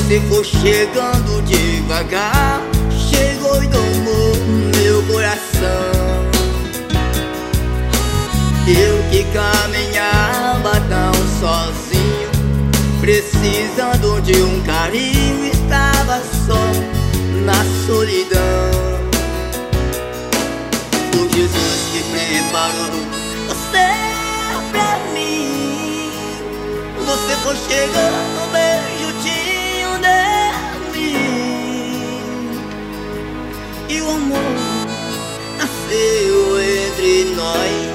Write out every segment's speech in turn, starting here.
Você for chegando devagar, chegou e domou meu coração. Eu que caminhava tão sozinho, precisando de um carinho, estava só na solidão. O Jesus que preparou você pra mim. Você foi chegando bem juntinho de mim, e o amor nasceu entre nós.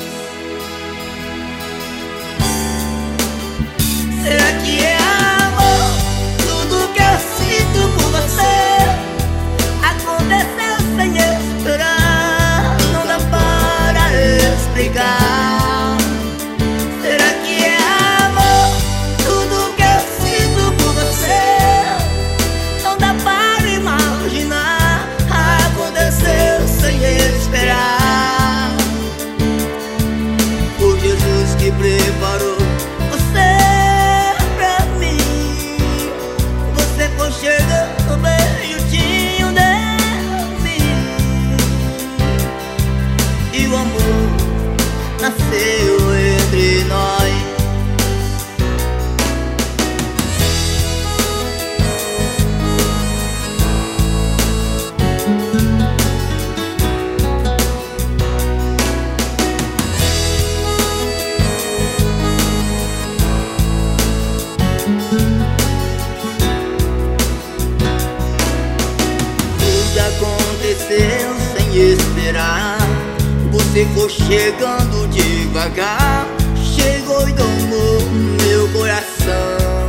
Será que é amor? Tudo que eu sinto por você aconteceu sem esperar, não dá para explicar. Será que é amor? Tudo que eu sinto por você não dá para imaginar, aconteceu sem esperar. Foi Jesus que preparou chegando bem juntinho de mim, e o amor nasceu entre nós. Aconteceu sem esperar, você foi chegando devagar, chegou e domou meu coração.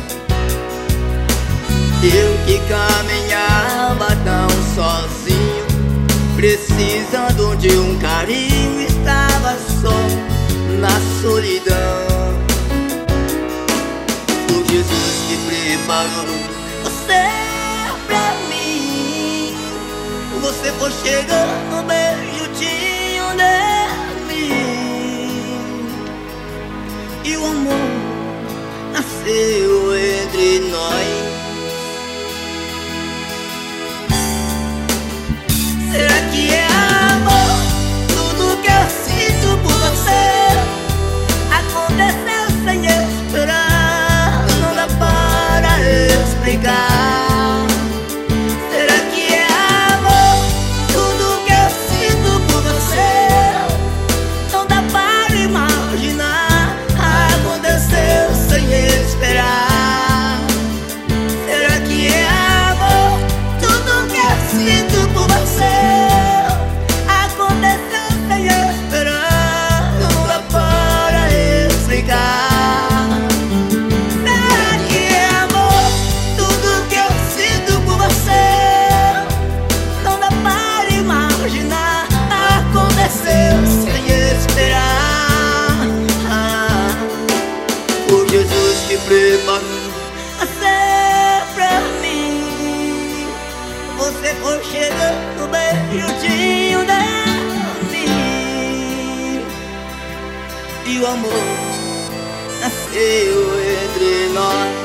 Eu que caminhava tão sozinho, precisando de um carinho, estava só na solidão. O Jesus que preparou você pra mim. Você foi chegando bem juntinho de mim, e o amor nasceu entre nós. Será que é amor? Tudo que eu sinto por você aconteceu sem esperar, não dá para explicar. Você foi chegando bem juntinho de mim, e o amor nasceu entre nós.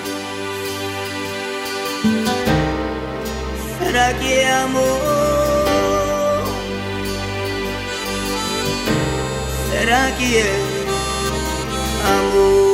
Será que é amor? Será que é amor?